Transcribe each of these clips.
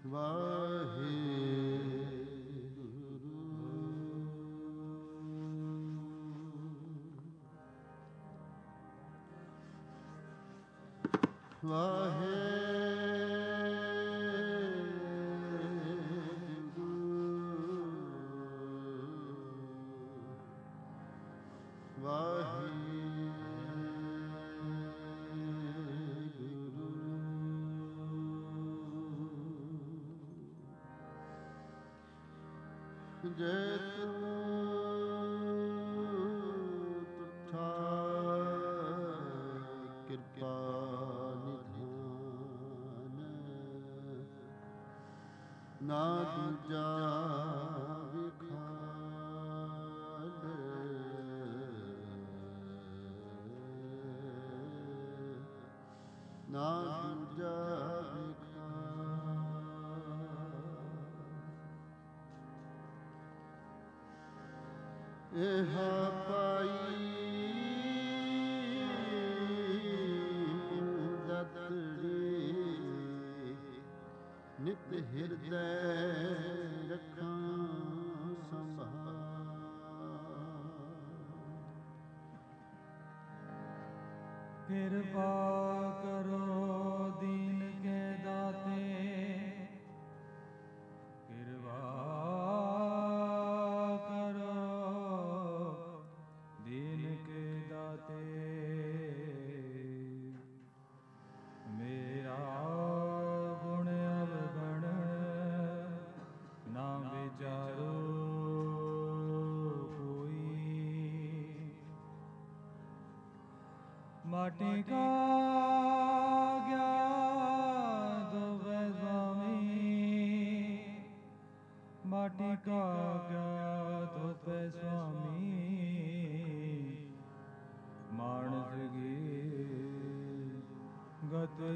ਜੈ ਤੂੰ ਤੁਠਾ ਕਿਰਪਾ ਨਿਧਾਨ ਨਾ ਦੂਜਾ ਵਿਖਾਲ ਨਾ ਦੂਜਾ ਇਹ ਪਾਈ ਦਤੜੀ ਨਿਤ ਹਿਰਦੈ ਰੱਖਾਂ ਸੰਭਾਲ ਕਿਰਪਾ ਕਰੋ ਦੀਨ ਕੇ ਦਾਤੇ ਕਿਰਪਾ माटी का ज्ञान दोवे स्वामी माटी का ज्ञान दोवे स्वामी मानस की गति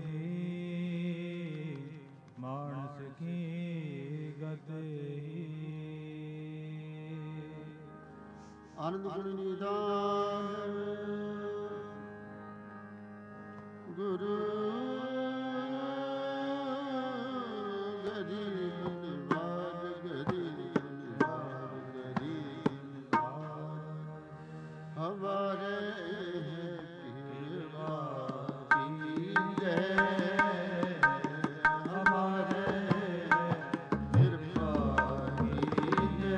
मानस की गति आनंद गुण निधान गुरु गरी निवार गरी निवार गरी हमारे कृपा कीजिए हमारे कृपा कीजिए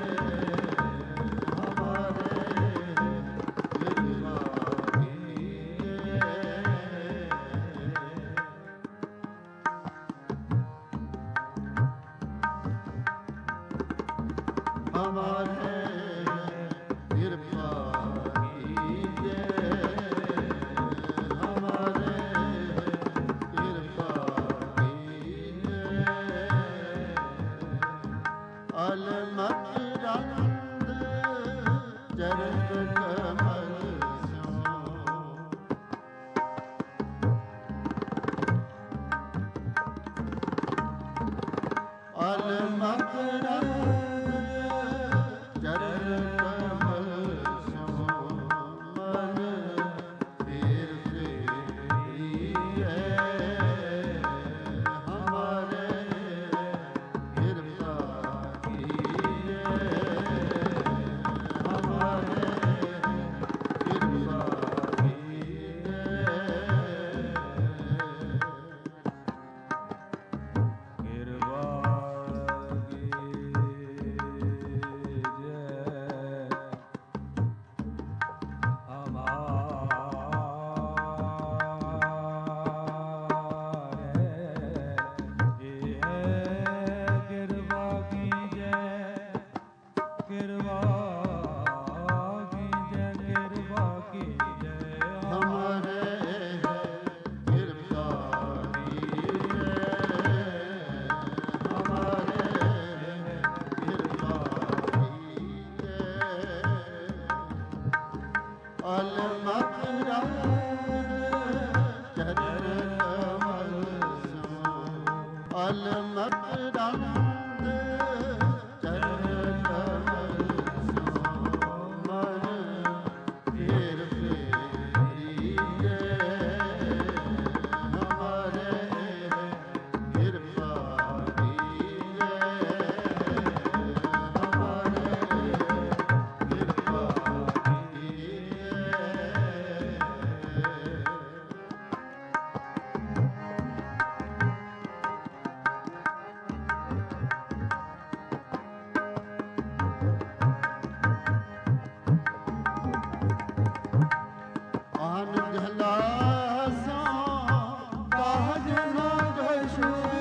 हमारे कृपा कीजिए हमारे कृपा कीजिए अलमत रंग चरण कमल अलमत रंग ਮਿਝਲਾ ਸੋ ਕਾਜ ਨਾ ਕਛੁਏ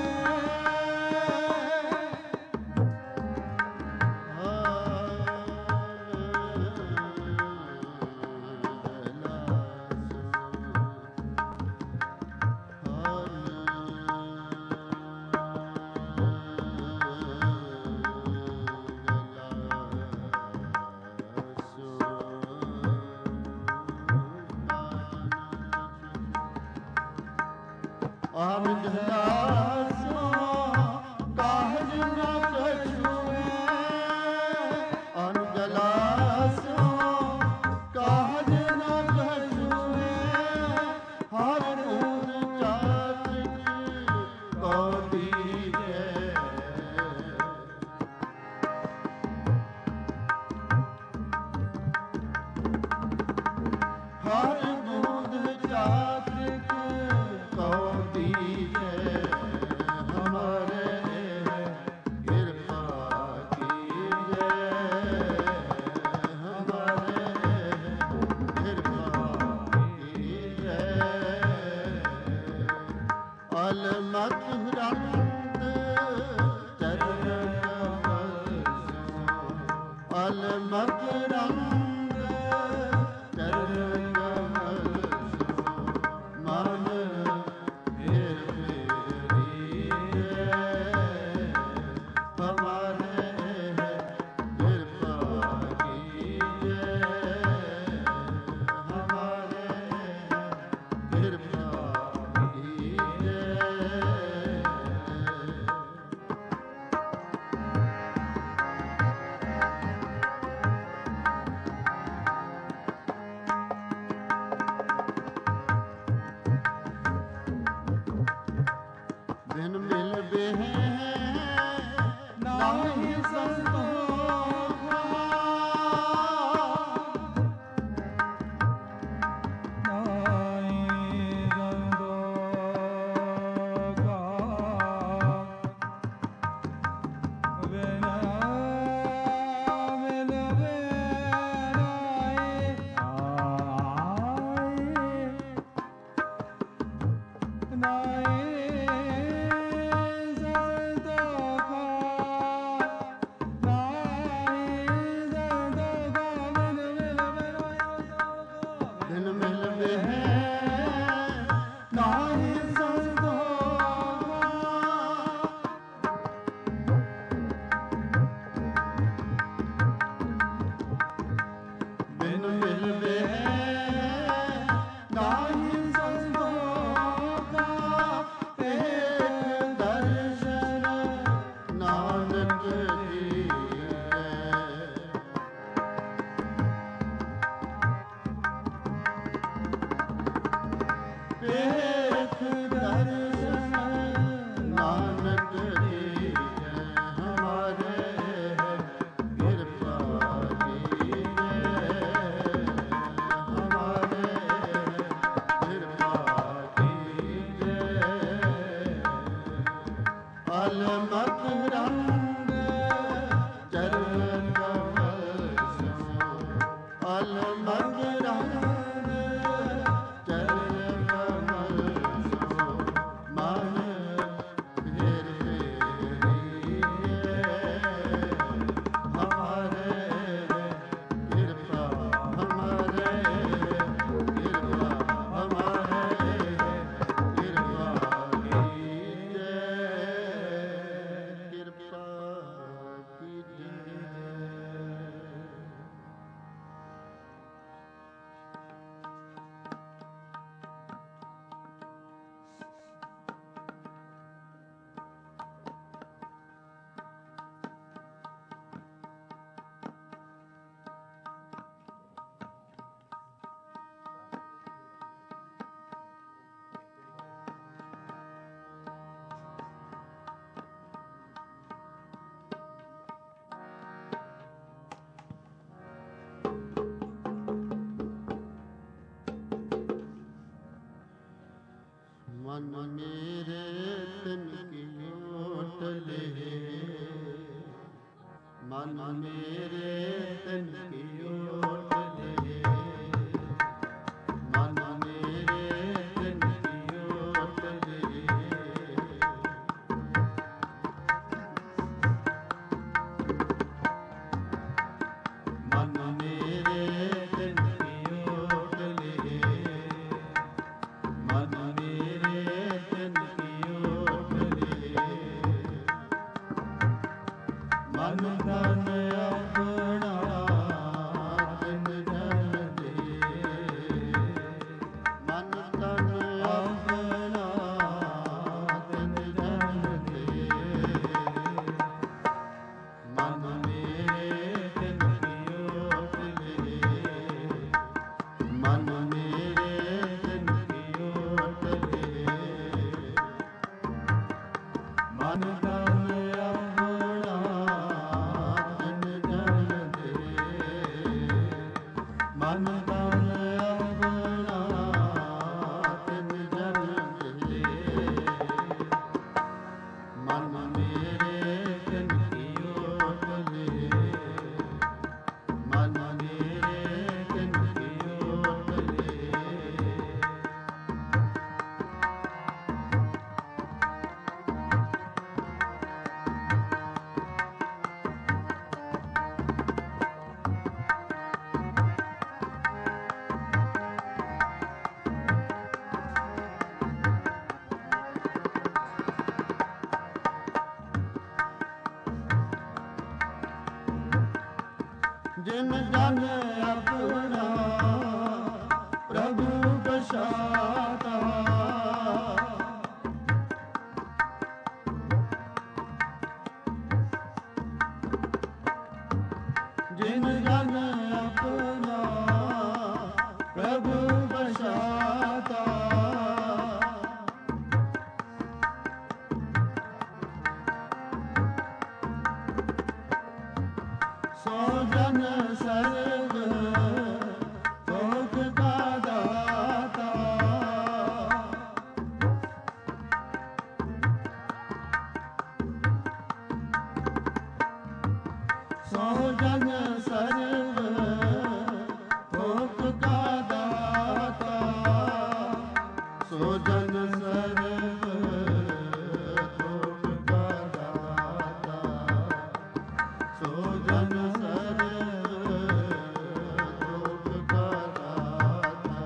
ਮਨ ਮੇਰੇ ਤਿਨ ਕੀ ਓਟ ਲੇ, ਮਨ ਮੇਰੇ ਤਿਨ ਕੀ ਓਟ ਲੇ, ਮਨ ਮੇਰੇ ਜਿਨ ਜਨ ਆਪਣਾ ਪ੍ਰਭੂ ਬਸਾਤਾ ਜਿਨ ਜਨ ਆਪਣਾ ਪ੍ਰਭੂ ਬਸਾਤਾ ਸੋ ਜਨ ਸਰਬ ਭੋਗ ਕਾ ਦਾਤਾ ਸੋ ਜਨ ਸਰਬ ਭੋਗ ਕਾ ਦਾਤਾ ਸੋ ਜਨ ਸਰਬ ਭੋਗ ਕਾ ਦਾਤਾ ਸੋ ਜਨ ਸਰਬ ਭੋਗ ਕਾ ਦਾਤਾ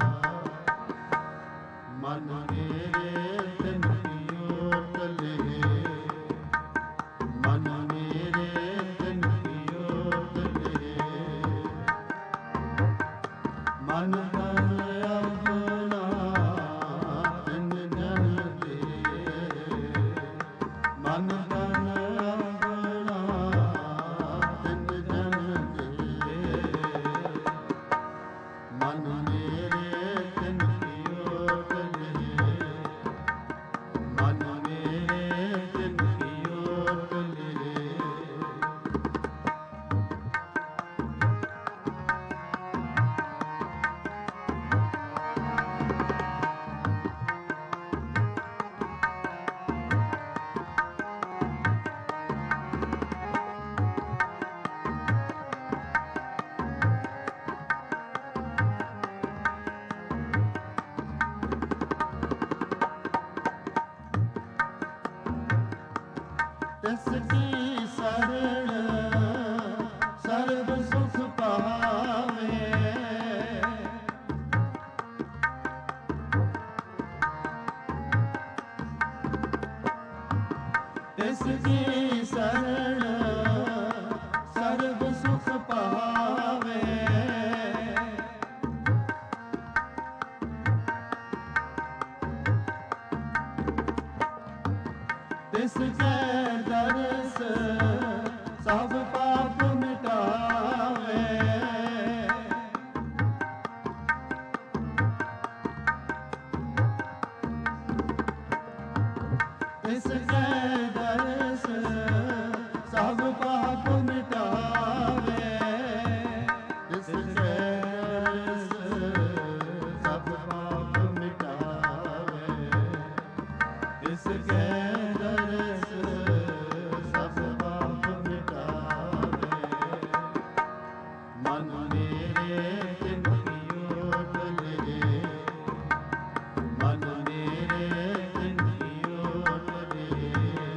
ਮਨ ਮੇਰੇ ਤਿਨ ਕੀ ਓਟ ਲਏ ਮਨ ਮੇਰੇ ਤਿਨ ਕੀ ਓਟ ਲਏ ਮਨ ਤਨ ਆਪਣਾ ਤਿਨ ਜਨ ਦੇ ਮਨ ਤਨ ਆਪਣਾ ਤਿਨ ਜਨ ਦੇ ਮਨ ਮੇਰੇ ਤਿਨ ਕੀ ਓਟ ਲਏ ਮਨ ਮੇਰੇ ਤਿਨ ਕੀ ਓਟ ਲਏ ਤਿਸ ਕੀ ਸਰਣ ਸਰਬ ਸੁਖ ਪਾਵੇ ਤਿਸ ਕੀ ਸਰਣ ਸਰਬ ਸੁਖ ਪਾਵੇ ਤਿਸ ਕੈ ਦਰਸ ਸਭ ਪਾਪ ਮਿਟਾਵੇ ਤਿਸ ਕੈ ਦਰਸ ਸਭ ਪਾਪ ਮਿਟਾਵੇ ਤਿਸ ਕੈ ਦਰਸ ਸਭ ਪਾਪ ਮਿਟਾਵੇ ਤਿਸ ਕੈ ਦਰਸ ਸਭ ਪਾਪ ਮਿਟਾਵੇ ਮਨ ਮੇਰੇ ਤਿਨ ਕੀ ਓਟ ਲਏ ਮਨ ਮੇਰੇ ਤਿਨ ਕੀ ਓਟ ਲਏ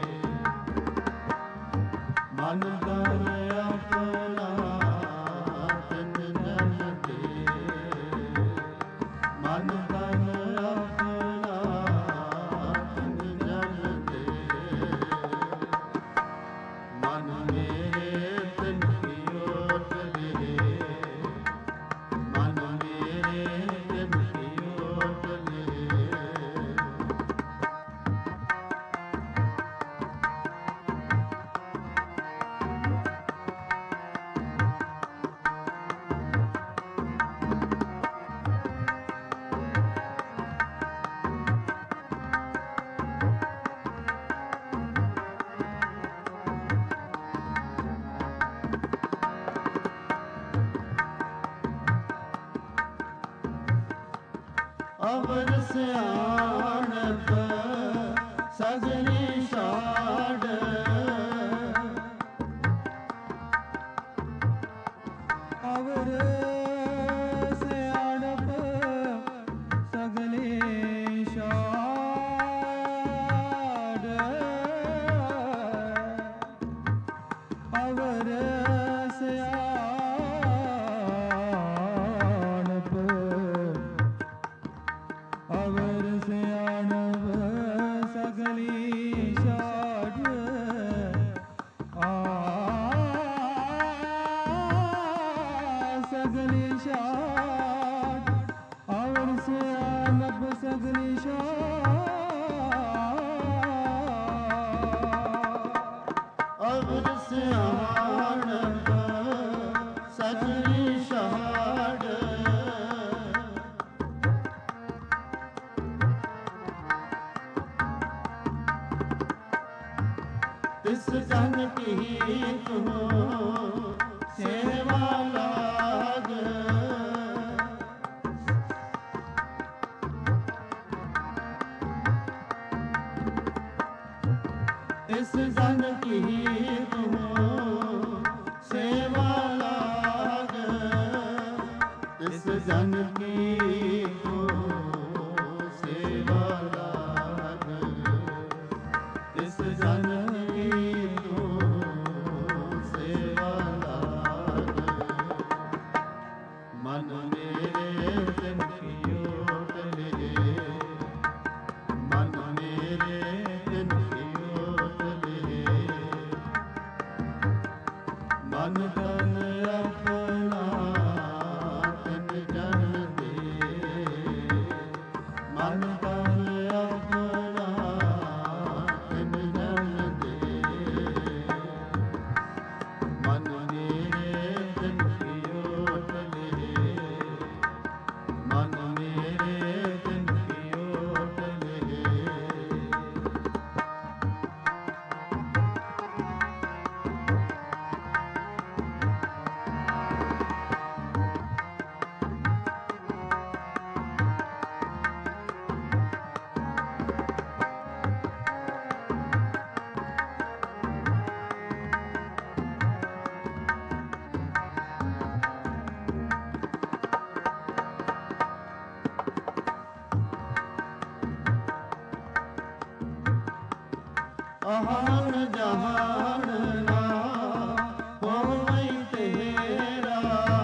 ਮਨ ਤਨ ਆਪਣਾ ਤਿਨ ਜਨ ਦੇ ਮਨ ਤਨ ਆਪਣਾ ਤਿਨ ਜਨ ਦੇ ਮਨ ਮੇਰੇ ਤਿਨ ਕੀ ਓਟ ਲਏ ਮਨ ਮੇਰੇ ਤਿਨ ਕੀ ਓਟ ਲਏ ਅਵਰ ਸਿਆਣਪ ਸਗਲੀ ਛਾੜ ਅਵਰ ਸਿਆਣਪ ਸਗਲੇ ਛਾੜ ਅਵਰ ਸਿਆਣਪ ਅਵਰ ਸਿਆਣਪ ਸਗਲੀ ਛਾੜ ਤਿਸ ਜਨ ਕੀ ਤੂੰ ਸੇਵਾ ਲਾਗ। ਤਿਸ ਜਨ ਕੀ ਤੂੰ ਸੇਵਾ ਲਾਗ। ਤਿਸ ਜਨ ਕੀ ਤੂੰ ਸੇਵਾ ਲਾਗ। ਤਿਸ ਜਨ ਕੀ ਤੂੰ ਸੇਵਾ ਲਾਗ। ਮਨ ਮੇਰੇ ਤਿਨ ਕੀ ਓਟ ਲੇ। ਮਨ ਮੇਰੇ ਤਿਨ ਕੀ ਓਟ ਲੇ। ਮਨ ਤਨ ਆਪਣਾ ਤਿਨ ਜਨ ਦੇ। ਮਨ ਤਨ ਆਪਣਾ ਤਿਨ ਜਨ ਦੇ। ਮਨ ਮੇਰੇ ਤਿਨ ਕੀ ਓਟ ਲੇ। ਮਨ ਮੇਰੇ ਤਿਨ ਕੀ ਓਟ ਲੇ। ਆਹਣ ਜਹਾਨ ਨਾ ਹੋਵਈ ਤੇਰਾ।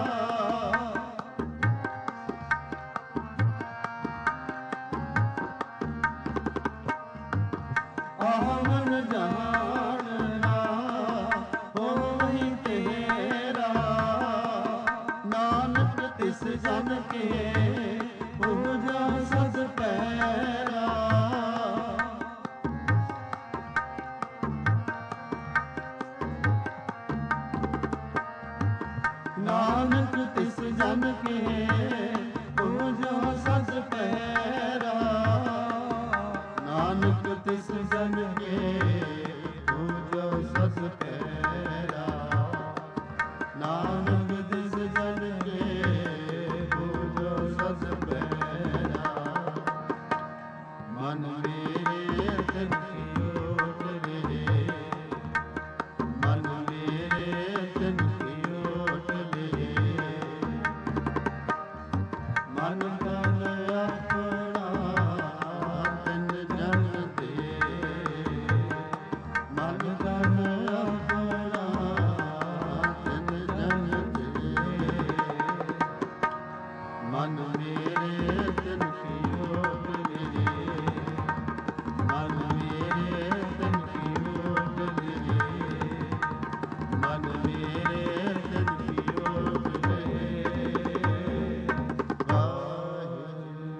ਆਹਣ ਜਹਾਨ ਨਾ ਹੋਵਈ ਤੇਰਾ। ਨਾਨਕ ਤਿਸ ਜਨ ਕੇ ਪੂਜਾ ਸਦ ਪੈਰਾ। ਨਾਨਕ ਤਿਸ ਜਨ ਕੇ ਪੂਜਾ ਸਦ ਪੈਰਾ। ਨਾਨਕ ਤਿਸ ਜਨ ਕੇ ਪੂਜਾ ਸਦ ਪੈਰਾ। ਨਾਨਕ ਤਿਸ ਜਨ ਕੇ ਪੂਜਾ ਸਦ ਪੈਰਾ। ਮਨ ਮੇਰੇ ਤਿਨ ਕੀ ਓਟ ਲੇ। ਮਨ ਮੇਰੇ ਤਿਨ ਕੀ ਓਟ ਲੇ। ਮਨ ਤਨ ਆਪਣਾ ਤਿਨ ਜਨ ਦੇ। ਮਨ ਤਨ ਆਪਣਾ ਤਿਨ ਜਨ ਦੇ। ਮਨ ਮੇਰੇ ਤਿਨ ਕੀ ਓਟ ਲੇ। ਮਨ ਮੇਰੇ ਤਿਨ ਕੀ ਓਟ ਲੇ। ਮਨ ਮੇਰੇ ਤਿਨ ਕੀ ਓਟ ਲੇ। ਵਾਹਿਗੁਰੂ।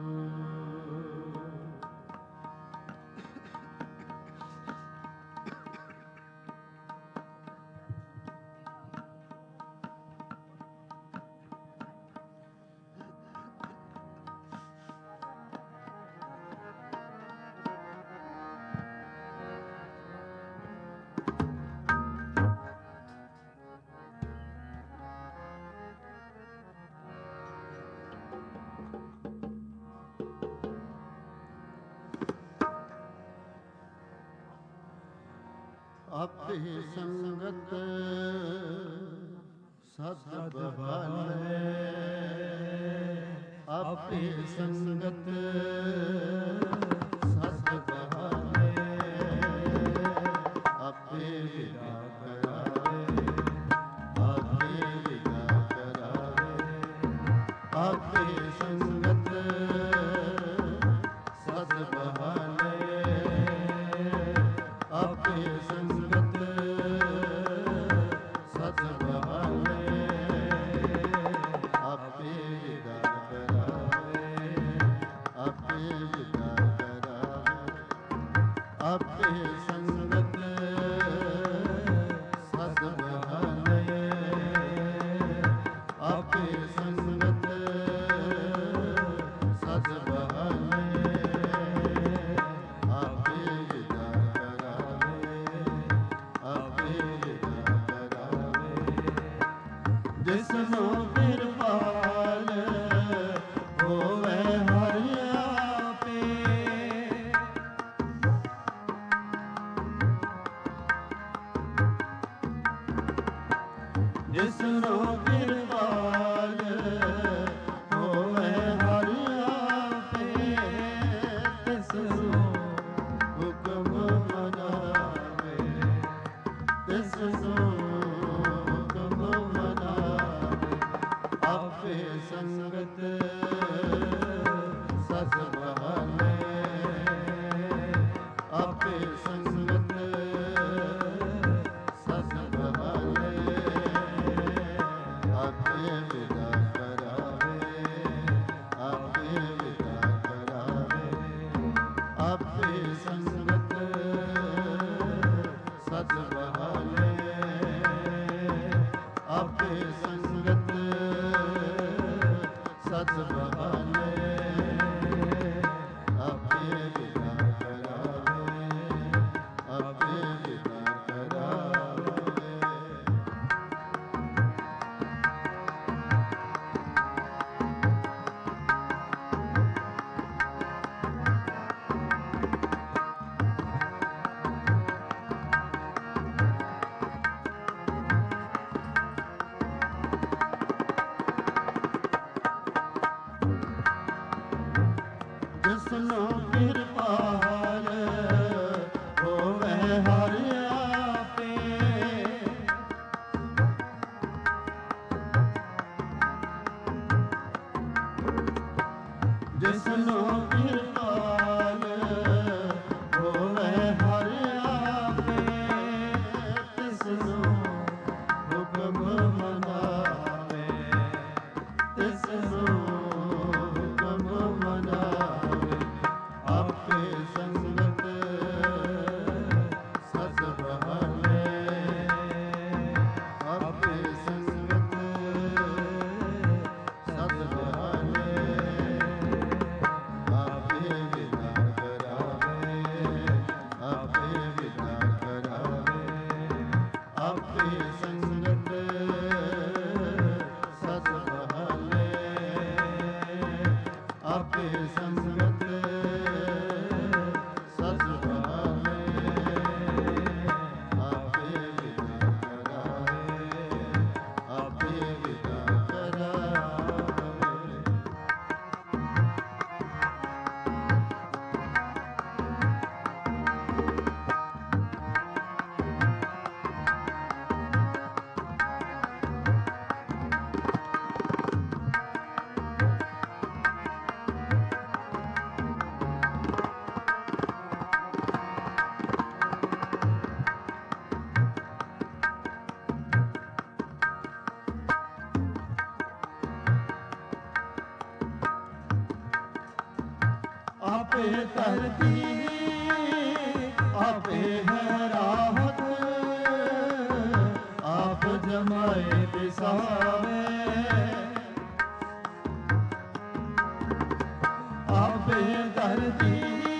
ਆਪੇ ਸੰਗਤ ਸਤ ਬਹਾਲੇ। ਆਪੇ ਸੰਗਤ ਸਤ ਬਹਾਲੇ। ਆਪੇ ਵਿਦਾ ਕਰਾਵੇ। ਆਪੇ ਵਿਦਾ ਕਰਾਵੇ। ਆਪੇ ਸੰਗਤ ਸਤ ਬਹਾਲੇ। ਆਪੇ ਸੰਗਤ ਸਤ ਬਹਾਲੇ। ਆਪੇ ਵਿਦਾ ਕਰਾਵੇ। ਆਪੇ ਵਿਦਾ ਕਰਾਵੇ। ਆਪੇ ਸੰਗਤ ਸਤ ਬਹਾਲੇ। ਆਪੇ ਸੰਗਤ ਸਤ ਬਹਾਲੇ। ਆਪੇ ਵਿਦਾ ਕਰਾਵੇ। ਆਪੇ ਸੰਗਤ ਸਤ ਬਹਾਲੇ ਆਪੇ ਸੰਗਤ ਸਤ ਬਹਾਲੇ ਆਪੇ ਵਿਦਾ ਕਰਾਵੇ ਆਪੇ ਵਿਦਾ ਕਰਾਵੇ ਜਿਸਨੂੰ ਕਿਰਪਾਲ ਹੋਵੇ ਹਰਿ ਆਪੇ ਜਿਸਨੂੰ ਕਿਰਪਾਲ ਹੋਵੇ ਹਰਿ ਆਪੇ ਤਿਸਨੂੰ ਹੁਕਮ ਮਨਾਵੇ ਤਿਸਨੂੰ ਹੁਕਮ ਮਨਾਵੇ ਆਪੇ ਸੰਗਤ ਸਤ ਬਹਾਲੇ ਆਪੇ ਸੰਗਤ ਸਤ ਬਹਾਲੇ ਆਪੇ ਵਿਦਾ ਕਰਾਵੇ ਆਪੇ ਵਿਦਾ ਕਰਾਵੇ ਆਪੇ ਸੰਗਤ ਸਤ ਬਹਾਲੇ ਆਪੇ ਸੰਗਤ ਸਤ ਬਹਾਲੇ ਆਪੇ ਵਿਦਾ ਕਰਾਵੇ ਆਪੇ ਵਿਦਾ ਕਰਾਵੇ ਆਪੇ ਧਰਤੀ ਆਪੇ ਹੈ ਰਾਹਤ ਆਪ ਜਮਾਏ ਬਿਸਾਵੇ ਆਪੇ ਧਰਤੀ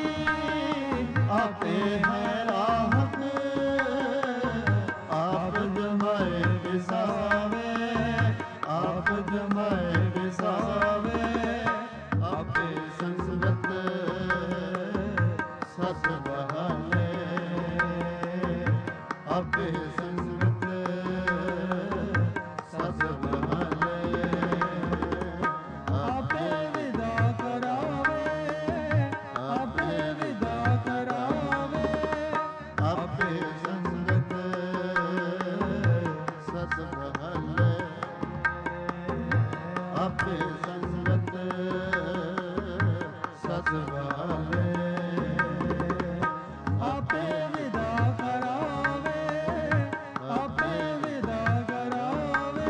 ਆਪੇ ਹੈ ਰਾਹਤ ਆਪ ਜਮਾਏ ਬਿਸਾਵੇ ਆਪ ਜਮਾਏ ਬਿਸਾਵੇ ਆਪੇ ਸੰਗਤ ਸਤ ਬਹਾਲੇ ਆਪੇ ਸੰਗਤ ਸਤ ਬਹਾਲੇ ਆਪੇ ਵਿਦਾ ਕਰਾਵੇ ਆਪੇ ਵਿਦਾ ਕਰਾਵੇ ਆਪੇ ਸੰਗਤ ਸਤ ਬਹਾਲੇ ਆਪੇ ਸੰਗਤ ਸਤ ਬਹਾਲੇ ਆਪੇ ਵਿਦਾ ਕਰਾਵੇ ਆਪੇ ਵਿਦਾ ਕਰਾਵੇ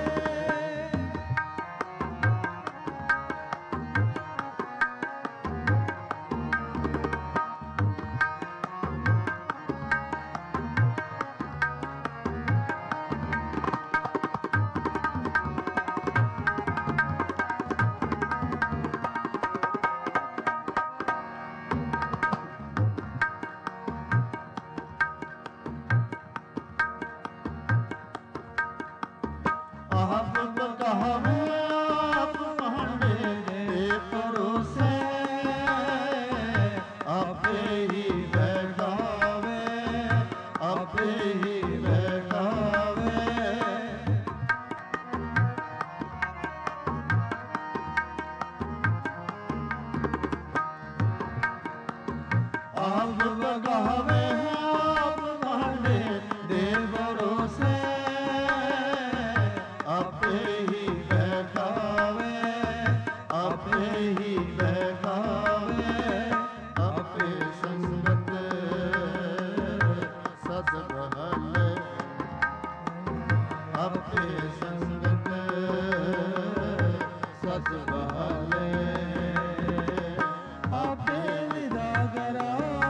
ਆਪ ਬਕਾਵੇ ਆਪ ਭਾਂਡੇ ਦੇ ਪਰੋਸੇ ਆਪੇ ਹੀ ਬੈਠਾਵੇ ਆਪੇ ਹੀ ਬੈਠਾਵੇ ਆਪ ਬਕਾਵੇ ਆਪ ਭਾਂਡੇ ਦੇ ਪਰੋਸੇ ਆਪੇ ਹੀ ਬੈਠਾਵੇ ਆਪੇ ਹੀ ਬੈਠਾਵੇ ਆਪੇ ਸੰਗਤ ਸਤ ਬਹਾਲੇ ਆਪੇ ਸੰਗਤ ਸਤ ਬਹਾਲੇ ਆਪੇ ਵਿਦਾ ਕਰਾਵੇ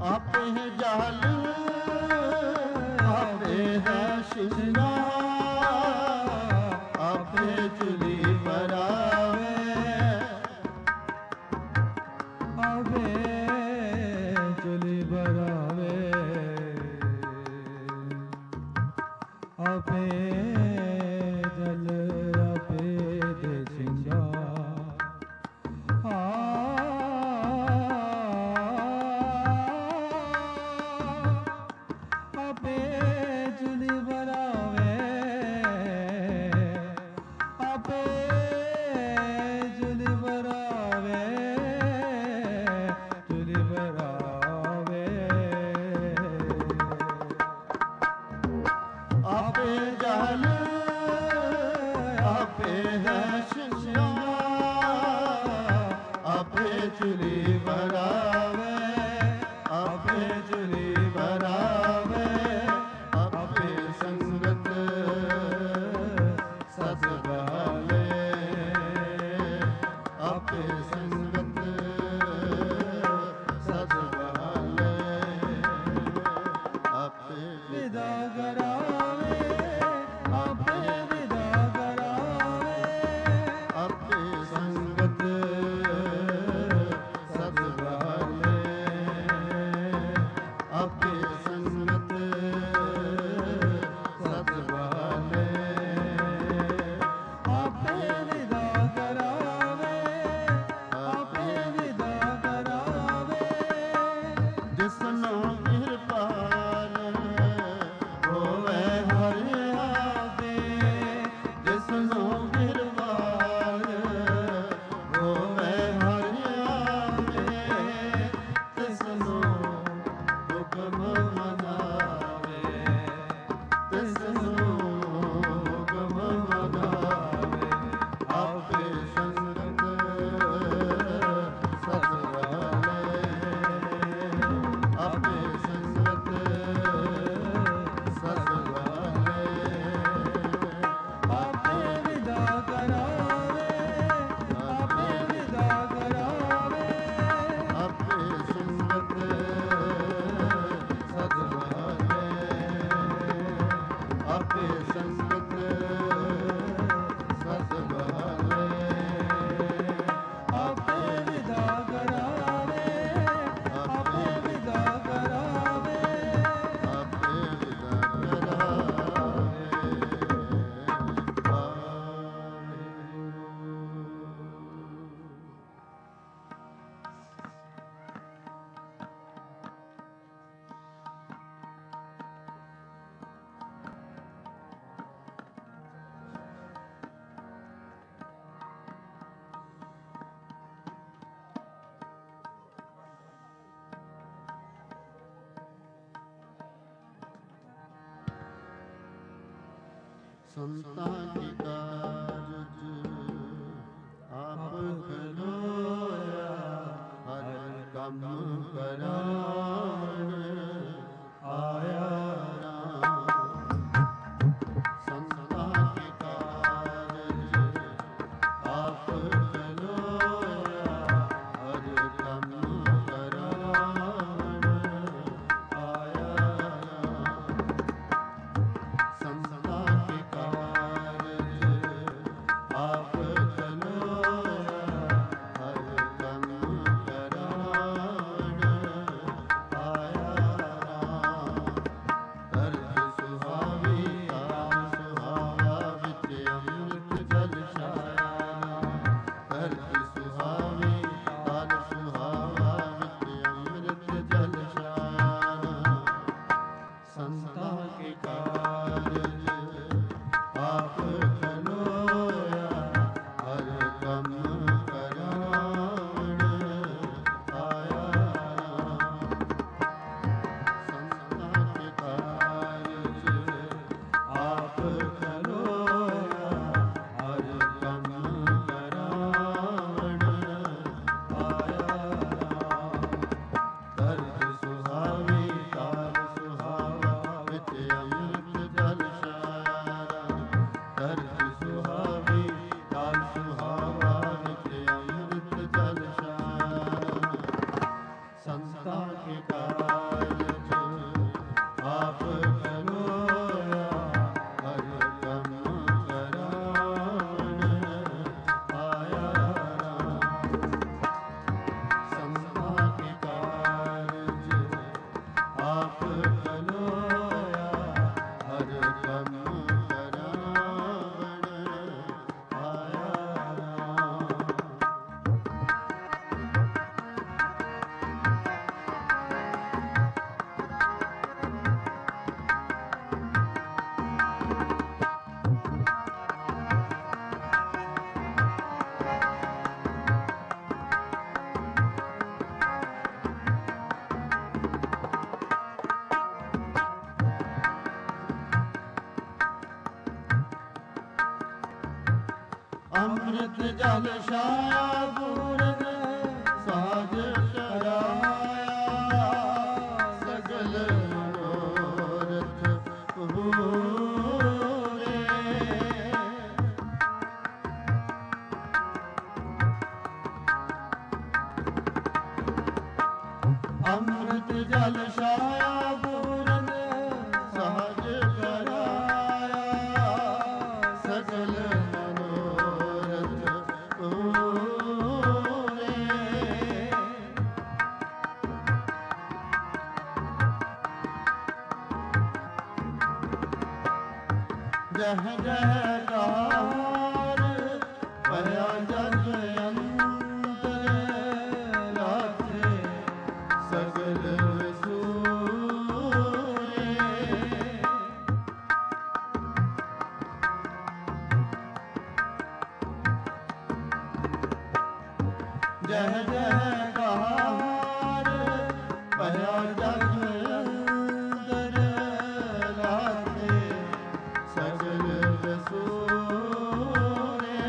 ਆਪੇ ਜਲ ਆਪੇ ਹੈ ਸ਼ਿੰਗਾਰ ਆਪੇ ਚੁਲੀ ਬਰਾਵੇ ਆਪੇ ਚੁਲੀ ਬਰਾਵੇ ਆਪੇ ਜਲ ਆਪੇ ਦੇ ਸ਼ਿੰਗਾਰ ਆਪੇ ਚੁਲੀ ਬਰਾਵੇ ਆਪੇ ਚੁਲੀ ਬਰਾਵੇ ਚੁਲੀ ਬਰਾਵੇ ਆਪੇ ਜਲ ਆਪੇ ਹੈ ਸ਼ਿੰਗਾਰ ਆਪੇ ਚੁਲੀ ਬਰਾਵੇ ਆਪੇ ਚੁਲੀ ਬਰਾਵੇ ਆਪੇ ਸੰਗਤ ਸਤ ਬਾਲੇ ਆਪੇ ਸੰਗਤ ਸਤ ਬਾਲੇ ਆਪੇ ਵਿਦਾ ਕਰਾਵੇ ਆਪੇ ਵਿਦਾ ਕਰਾਵੇ ਆਪੇ ਸੰਗਤ ਸਤ ਬਾਲੇ ਆਪੇ ਸੰਗਤ ਸਤ ਬਾਲੇ ਆਪੇ ਵਿਦਾ ਕਰਾਵੇ ਆਪੇ ਵਿਦਾ ਕਰਾਵੇ ਜਿਸਨੋ ਕਿਰਪਾਲ ਹੋਵੇ ਹਰਿ ਆਵੇ ਜਿਸਨੋ ਕਿਰਪਾਲ ਹੋਵੇ ਹਰਿ ਆਵੇ ਤਿਸਨੋ ਹੁਕਮ ਮਨਾਵੇ ਤਿਸਨੋ ਹੁਕਮ ਮਨਾਵੇ ਆਪੇ ਸੰਗਤ ਸਤ ਬਾਲੇ ਆਪੇ ਸੰਗਤ ਸਤ ਬਾਲੇ ਆਪੇ ਵਿਦਾ ਕਰਾਵੇ ਆਪੇ ਵਿਦਾ ਕਰਾਵੇ ਆਪੇ ਸੰਗਤ ਸਤ ਬਾਲੇ ਆਪੇ ਸੰਗਤ ਸਤ ਬਾਲੇ ਆਪੇ ਵਿਦਾ ਕਰਾਵੇ ਆਪੇ ਵਿਦਾ ਕਰਾਵੇ ਆਪੇ ਵਿਦਾ ਸੰਤਾਂ ਕੀ ਕਾਰਜ ਆਪ ਖਲੋਇਆ ਹਰ ਕੰਮ ਕਰਾਣ ਆਇਆ ਰਾਮ ਸੰਤਾਂ ਕੀ ਕਾਰਜ ਆਪ ਖਲੋਇਆ ਹਰ ਕੰਮ ਕਰਾਣ ਆਇਆ ਰਾਮ ਸੰਤਾਂ ਕੇ ਕਾਰਜ ਆਪ ਖਲੋਇਆ ਹਰ ਕੰਮ ਕਰਾਣ ਸੰਤਾਂ ਕੇ ਕਾਰਜ ਆਪ ਕਰੋਇਆ, ਹਰ ਕੰਮ ਕਰਾਵਣ ਆਇਆ ਰਾਮ। ਸੰਤਾਂ ਕੇ ਕਾਰਜ ਆਪ ਕਰੋਇਆ, ਹਰ ਕੰਮ ਕਰਾਵਣ ਆਇਆ ਰਾਮ। ਅੰਮ੍ਰਿਤ ਜਲ ਛਾਇਆ ਪੂਰਨ ਸਾਜ ਕਰਾਇਆ, ਸਗਲ ਮਨੋਰਥ ਪੂਰੇ। ਅੰਮ੍ਰਿਤ ਜਲ ਛਾਇਆ ਪੂਰਨ ਸਾਜ ਕਰਾਇਆ, ਸਗਲ ਜਹ ਜਹਕਾਰ ਭਇਆ ਜਗ ਅੰਤਰ, ਲਾਥੇ ਸਗਲ ਸੂਰੇ। ਜਹ ਜਹਕਾਰ ਭਇਆ ਜਗ ਅੰਤਰ, ਲਾਥੇ ਸਗਲ ਸੂਰੇ।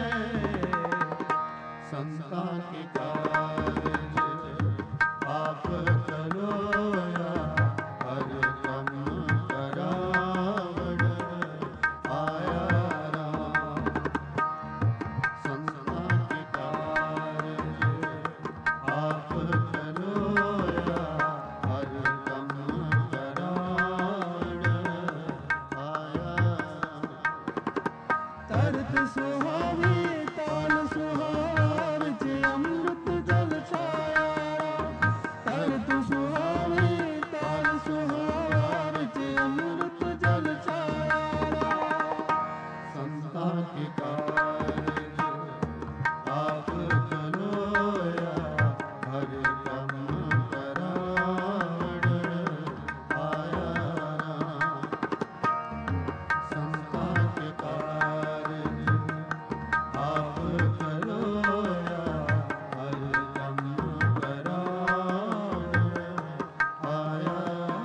ਸੰਤਾਂ ਕੇ ਕਾਰਜ ਆਪ ਕਰੋਇਆ, ਹਰ ਕੰਮ ਕਰਾਵਣ ਆਇਆ ਰਾਮ। ਸੰਤਾਂ ਕੇ ਕਾਰਜ ਆਪ ਕਰੋਇਆ, ਹਰ ਕੰਮ ਕਰਾਵਣ ਆਇਆ ਰਾਮ। ਤਰਤ ਸੁਹਾਵੀ ਤਾਲ ਸੁਹਾਵਾ ਵਿੱਚ ਅੰਮ੍ਰਿਤ ਜਲ ਛਾਇਆ, ਤਰਤ ਸੁਹਾਵੀ ਤਾਲ ਸੁਹਾਵਾ ਵਿੱਚ ਅੰਮ੍ਰਿਤ ਜਲ ਛਾਇਆ। ਸੰਤਾਂ ਕੇ ਕਾਰਜ ਆਪ ਕਰੋਇਆ, ਹਰ ਕੰਮ ਕਰਾਵਣ ਆਇਆ ਰਾਮ। ਸੰਤਾਂ ਕੇ ਕਾਰਜ ਆਪ ਕਰੋਇਆ, ਹਰ ਕੰਮ ਕਰਾਵਣ ਆਇਆ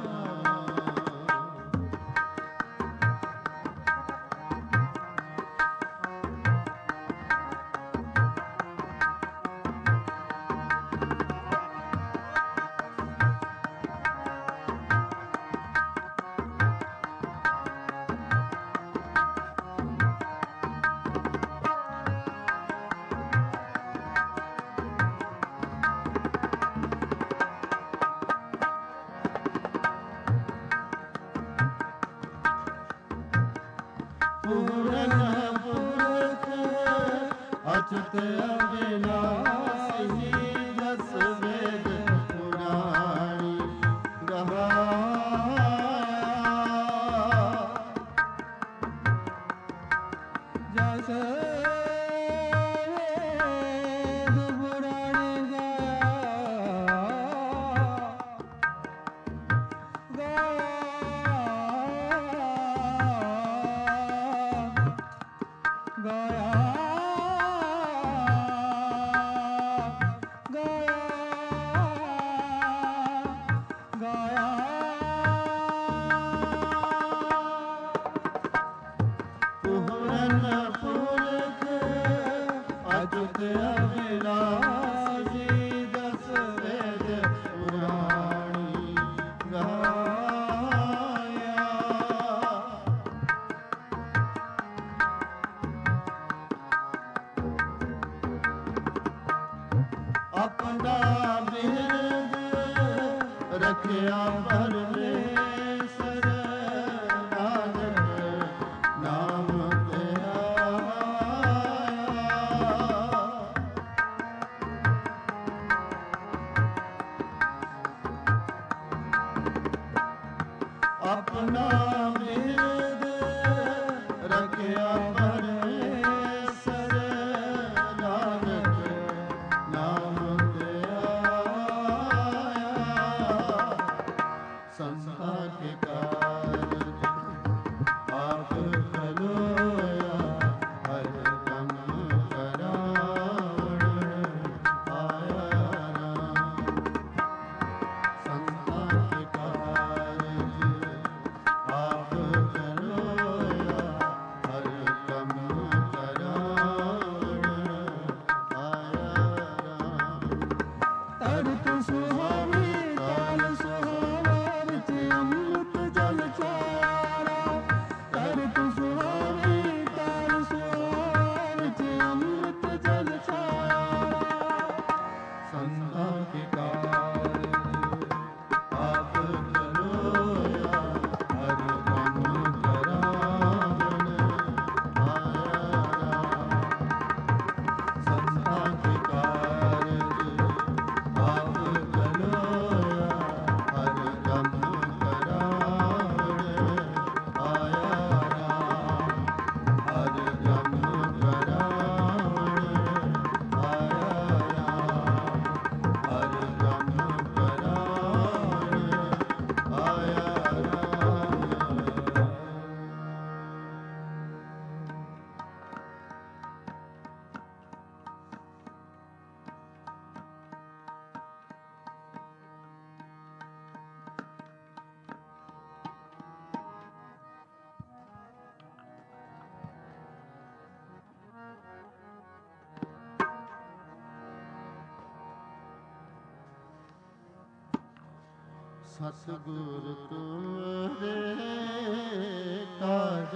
ਪੂਰਨ ਪੁਰਖ ਅਚੁਤ ਅਵਿਨਾਸ਼ੀ, ਜਸ ਵੇਦ ਪੁਰਾਣੀ ਗਵਾਇਆ। ਜਸ ਵੇਦ ਪੁਰਾਣ ਗਾਇਆ ਰਖਿਆ ਪਰਮੇਸ਼ਰ ਨਾਨਕ ਨਾਮ ਆਪਣਾ ਬਿਰਦ ਰਖਿਆ ਪਰਮੇਸ਼ਰ ਨਾਨਕ ਨਾਮ ਧਿਆਇਆ ਸੰਸਾਰ ਕੇ ਕਾਰਜ ਆਪ ਖਲੋਇਆ ਹਰ ਕੰਮ ਕਰਾਵਣ ਆਇਆ ਰਾਮ ਸੰਸਾਰ ਕੇ ਕਾਰਜ ਆਪ ਖਲੋਇਆ ਹਰ ਕੰਮ ਕਰਾਵਣ ਆਇਆ ਰਾਮ ਤਰਤ ਸੁਹਾਵੀ ਤਾਲ ਸੁਹਾਵਾ ਵਿੱਚ ਅੰਮ੍ਰਿਤ ਜਲ ਚਾਰਾ ਤਰਤ ਸੁਹਾਵੀ ਤਾਲ ਸੁਹਾਵਾ ਵਿੱਚ ਅੰਮ੍ਰਿਤ ਜਲ ਚਾਰਾ ਸੰਸਾਰ ਕੇ ਕਾਰਜ ਆਪ ਖਲੋਇਆ ਹਰ ਕੰਮ ਕਰਾਵਣ ਆਇਆ ਰਾਮ ਸੰਸਾਰ ਕੇ ਕਾਰਜ ਆਪ ਖਲੋਇਆ ਹਰ ਕੰਮ ਕਰਾਵਣ ਆਇਆ ਰਾਮ ਹਰ ਕੰਮ ਕਰਾਵਣ ਆਇਆ ਰਾਮ ਹਰ ਕੰਮ ਕਰਾਵਣ ਆਇਆ ਰਾਮ ਸਤਿਗੁਰ ਤੁਮਰੇ ਕਾਜ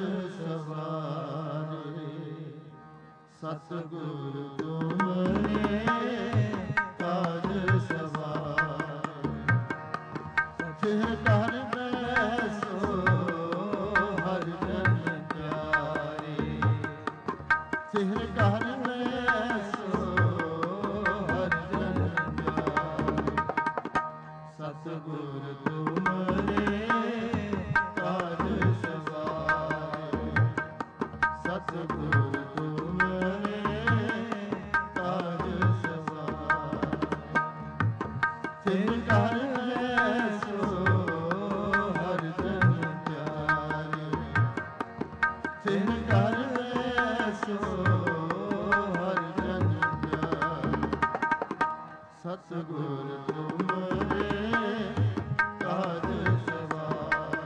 ਸਵਾਰੇ ਸਤਿਗੁਰ ਤੁਮਰੇ ਕਾਜ ਸਵਾਰੇ ਫਿਰ ਘਰ ਬੈਸੋ ਹਰ ਜਨ ਪਿਆਰੇ ਫਿਰ ਘਰ ਬੈਸੋ ਹਰ ਜਨ ਪਿਆਰੇ ਸਤਿਗੁਰ ਤੁਮਰੇ ਕਾਜ ਸਵਾਰੇ ਸਤਿਗੁਰ ਤੁਮਰੇ ਕਾਜ ਸਵਾਰੇ ਫਿਰ ਘਰ ਬੈਸੋ ਹਰ ਜਨ ਪਿਆਰੇ ਫਿਰ ਘਰ ਬੈਸੋ ਹਰ ਜਨ ਪਿਆਰੇ ਸਤਿਗੁਰ ਤੁਮਰੇ ਕਾਜ ਸਵਾਰੇ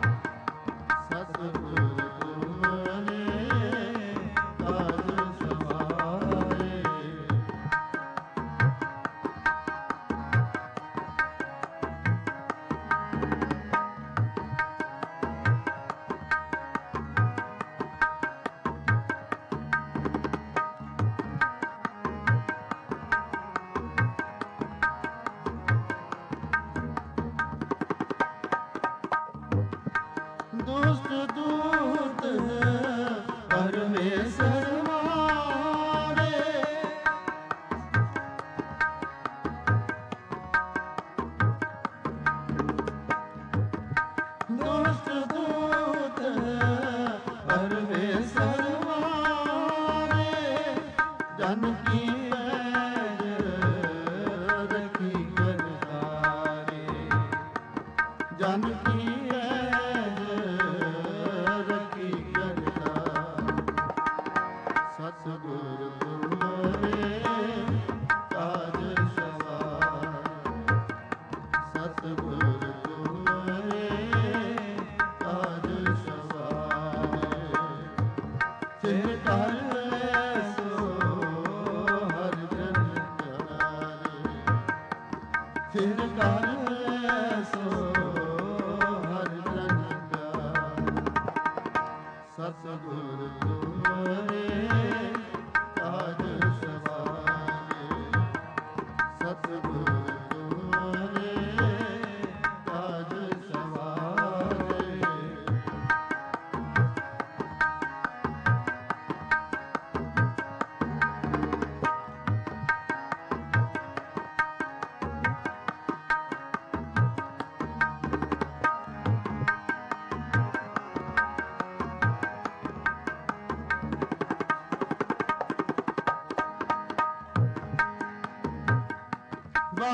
ਸਤਿਗੁਰ ਤੁਮਰੇ ਕਾਜ ਸਵਾਰੇ ਦੁਸ਼ਟ ਦੂਤ ਪਰਮੇਸ਼ਰ ਮਾਰੇ ਦੁਸ਼ਟ ਦੂਤ ਪਰਮੇਸ਼ਰ ਮਾਰੇ ਜਨ ਕੀ ਪੈਜ ਰਖੀ ਕਰਤਾਰੇ ਜਨ ਕੀ ਰਖੀ ਕਰਤਾ ਸਤਿਗੁਰ ਤੁਮਰੇ ਕਾਜ ਸਵਾਰੇ ਸਤਿਗੁਰ ਤੁਮਰੇ ਕਾਜ ਸਵਾਰੇ ਫਿਰ ਘਰ ਬੈਸੋ ਹਰ ਜਨ ਪਿਆਰੇ ਫਿਰ ਘਰ ਬੈਸੋ ਹਰ ਜਨ ਪਿਆਰੇ ਸਤਿਗੁਰ ਤੁਮਰੇ ਕਾਜ ਸਵਾਰੇ ਸਤਿਗੁਰ ਤੁਮਰੇ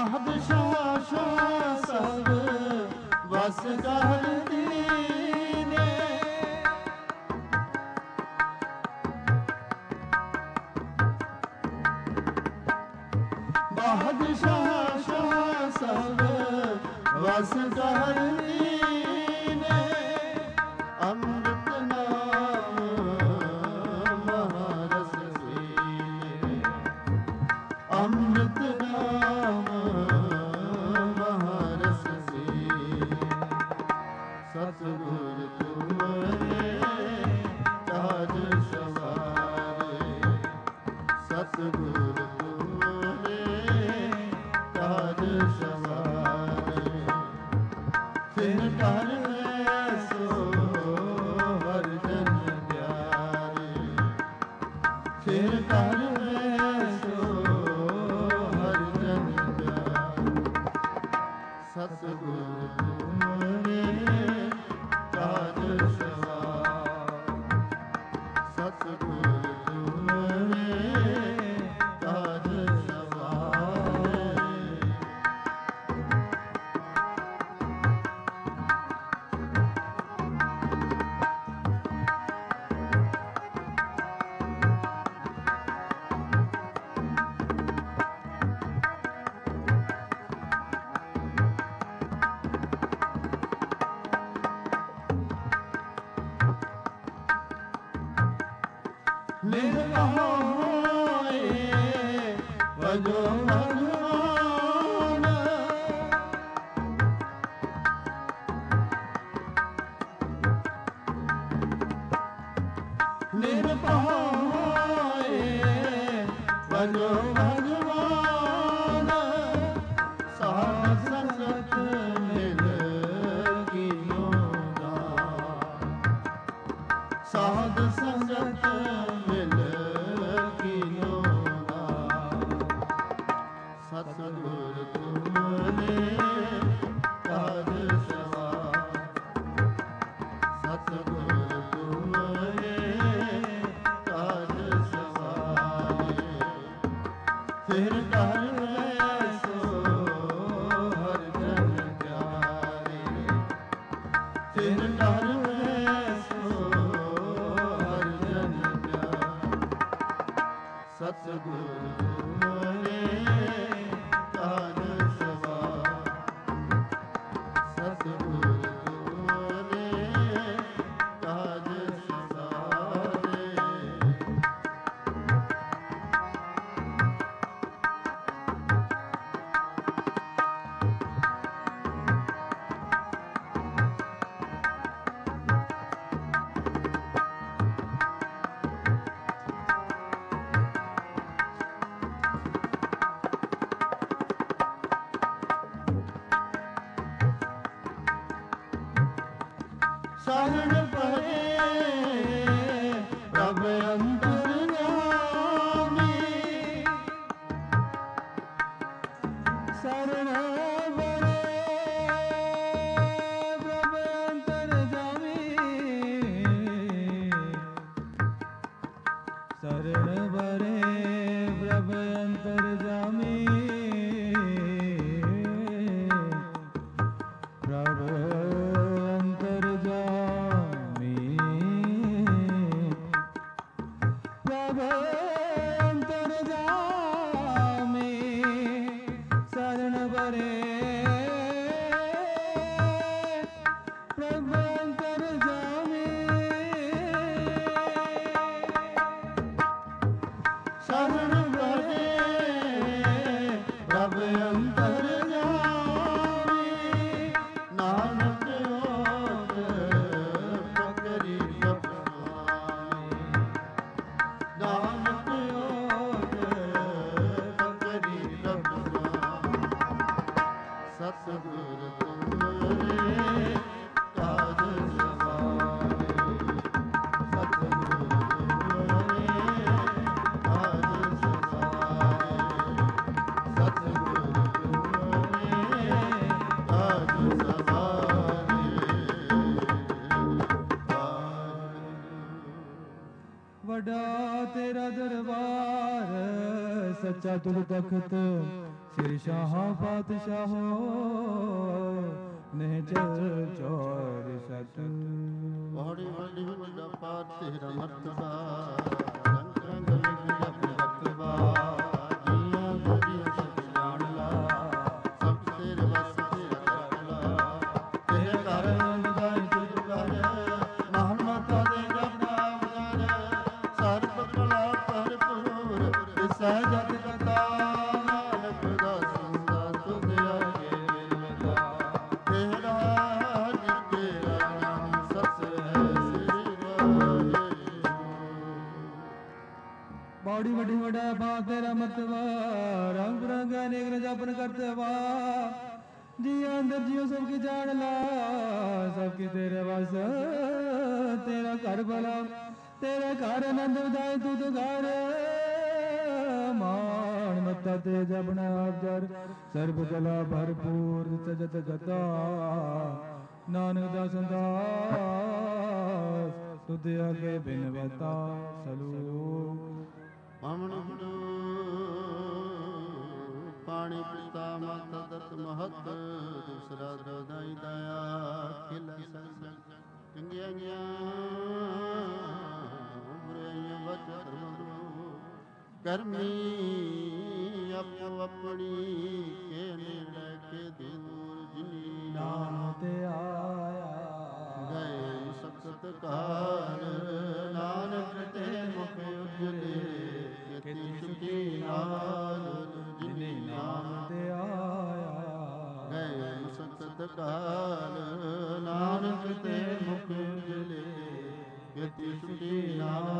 ਬਾਦਸ਼ਾਹ ਸ਼ਾਹ ਸਭ ਵਸ ਕਰ ਦੀਨੇ ਬਾਦਸ਼ਾਹ ਸ਼ਾਹ ਸਭ ਵਸ ਕਰ ਦੀਨੇ ਅੰਮ੍ਰਿਤ ਨਾਮ ਮਹਾਰਸ ਸੀਨੇ ਅੰਮ੍ਰਿਤ ਨਾਮ ਮਹਾਰਸ ਸੀਨੇ ਸਤਿਗੁਰ ਤੁਮਰੇ ਤਾਜ ਸਵਾਰੇ ਸਤਿਗੁਰ ਤੁਮਰੇ ਤਾਜ ਸਵਾਰੇ ਫਿਰ ਕਰ ਐਸੋ ਹਰ ਜਨ ਪਿਆਰੇ ਫਿਰ ਕਰ ਐਸੋ ਹਰ ਜਨ ਪਿਆਰੇ ਸਤਿਗੁਰ ਤੁਮਰੇ ਤਾਜ ਸਵਾਰੇ ਸਤਿਗੁਰ ਤੁਮਰੇ ਤਾਜ ਸਵਾਰੇ ਨਿਰਭਉ ਵਜੋ ਭਗਵਾਨ ਨਿਰਭਉ ਵਜੋ ਭਗਵਾਨ ਸਾਧ ਸੰਗਤ ਮਿਲ ਕੀਨੋ ਦਾਨ ਸਾਧ ਸੰਗਤ ਮਿਲ ਕੀਨੋ ਦਾਨ ਸਤਿਗੁਰ ਤੁਮਰੇ ਤਾਜ ਸਵਾਰੇ ਸਤਿਗੁਰ ਤੁਮਰੇ ਤਾਜ ਸਵਾਰੇ ਫਿਰ ਕਰ ਐਸੋ ਹਰ ਜਨ ਪਿਆਰੇ ਫਿਰ ਕਰ ਐਸੋ ਹਰ ਜਨ ਪਿਆਰੇ ਸਤਿਗੁਰ ਤੁਮਰੇ ਤਾਜ ਸਵਾਰੇ ਸਤਿਗੁਰ ਤੁਮਰੇ ਤਾਜ ਸਵਾਰੇ ਸ਼ਰਨ ਪਰੇ ਪ੍ਰਭ ਅੰਤਰਯਾਮੀ ਸ਼ਰਨ ਬਰੇ ਪ੍ਰਭ ਅੰਤਰਜਾਮੀ ਸ਼ਰਨ ਬਰੇ ਪ੍ਰਭ ਅੰਤਰਜਾਮੀ ਪ੍ਰਭ ਅੰਤਰਜਾਮੀ ਪ੍ਰਭ ਅੰਤਰਜਾਮੀ ਸ਼ਰਨ ਬਰੇ ਪ੍ਰਭ ਅੰਤਰਜਾਮੀ ਸ਼ਰਨ ਬਰੇ ਪ੍ਰਭ ਅੰਤਰਯਾਮੀ ਨਾਨਕ ਓਟ ਪਕਰੀ ਸਪਨਾਮੀ ਨਾਨਕ ਓਟ ਪਕਰੀ ਸਪਨਾਮੀ ਸਤਿਗੁਰ ਤੁਮਰੇ ਤਾਜ ਸਵਾਰੇ ਸਤਿਗੁਰ ਤੁਮਰੇ ਤਾਜ ਸਵਾਰੇ ਸਤਿਗੁਰ ਤੁਮਰੇ ਤਾਜ ਸਵਾਰੇ ਵੱਡਾ ਤੇਰਾ ਦਰਬਾਰ ਸੱਚਾ ਤੁਰ ਤਖਤ ਸਿਰ ਸ਼ਾਹਾਂ ਪਾਤਸ਼ਾਹੋ ਨਿਹਚਲ ਚੌਰ ਸਤ ਪੌੜੀ ਵੱਡੀ ਵੱਡਾ ਪਾਤ ਤੇਰਾ ਮਰਤਬਾ ਰੰਗ ਰੰਗ ਲਿਖ ਜਪ ਰਤਬਾ ਜੀਆਂ ਜੀਆਂ ਸਭ ਜਾਣ ਲਾ ਸਭ ਤੇਰੇ ਵਸ ਤੇਰਾ ਕਰਲਾ ਤੇਰੇ ਘਰ ਆਨੰਦਾਈ ਤੁਝ ਘਰ ਮਹਾਨ ਮਾਤਾ ਦੇ ਜਪ ਨਾਮ ਧਰ ਸਰਬ ਕਲਾ ਭਰਪੂਰ ਇਸੈ ਜਗ ਕਥਾ ਨਾਨਕ ਦਾ ਸੰਗਾ ਤੁਧ ਆਗੇ ਮਿਲਦਾ ਤੇਰਾ ਜਿਤੇ ਰਾਮ ਸਤ ਹੈ ਸ੍ਰੀ ਵਾਹਿਗੁਰੂ। ਬੌੜੀ ਵੱਡੀ ਵੱਡਾ ਬਾ ਤੇਰਾ ਮਰਤਬਾ ਰੰਗ ਬਰੰਗ ਅਨੇਕ ਜਪਨ ਕਰਤਵਾ ਜੀ ਅੰਦਰ ਜਿਉ ਸਭ ਕੀ ਜਾਣ ਲਾ ਸਭ ਕੀ ਤੇਰੇ ਵਸ ਤੇਰਾ ਘਰ ਭਲਾ ਤੇਰੇ ਘਰ ਆਨੰਦ ਉਦਾਈ ਤੂੰ ਤੋ ਘਰ ਮਾਣ ਮੱਤਾ ਤੇ ਜਪਣਾ ਆਪ ਜਰ ਸਰਬ ਕਲਾ ਭਰਪੂਰ ਸਜਤ ਗਤਾ ਨਾਨਕ ਦਾ ਸੰਦਾਸ ਤੁਧ ਅਗੇ ਬਿਨਵਤਾ ਸਲੂ ਪਵਨ ਗੁਰੂ ਪਾਣੀ ਪਿਤਾ ਮਾਤਾ ਦਤ ਮਹਤ ਦੂਸਰਾ ਦੋਦਾਈ ਦਇਆ ਖਿਲ ਸੰਗ ਚੰਗੀਆਂ ਗਿਆ ਬੁਰਾਈਆਂ ਬਚ ਧਰਮ ਕਰਮੀ ਆਪੋ ਆਪਣੀ ਕੇ ਨੇੜੇ ਕੇ ਦੂਰ ਜਿਨੀ ਨਾਮ ਤੇ ਆਇਆ ਗਏ ਸਖਤ ਕਾਰ ਨਾਨਕ ਤੇ ਮੁਖ ਉਜਲੇ ਕੀਤੀ ਸੁਖੀ ਨਾਲ ਜਿਨੇ ਨਾਮ ਤੇ ਆਇਆ ਗਏ ਸਖਤ ਕਾਰ ਨਾਨਕ ਤੇ ਮੁਖ ਉਜਲੇ ਕੀਤੀ ਸੁਖੀ ਨਾਲ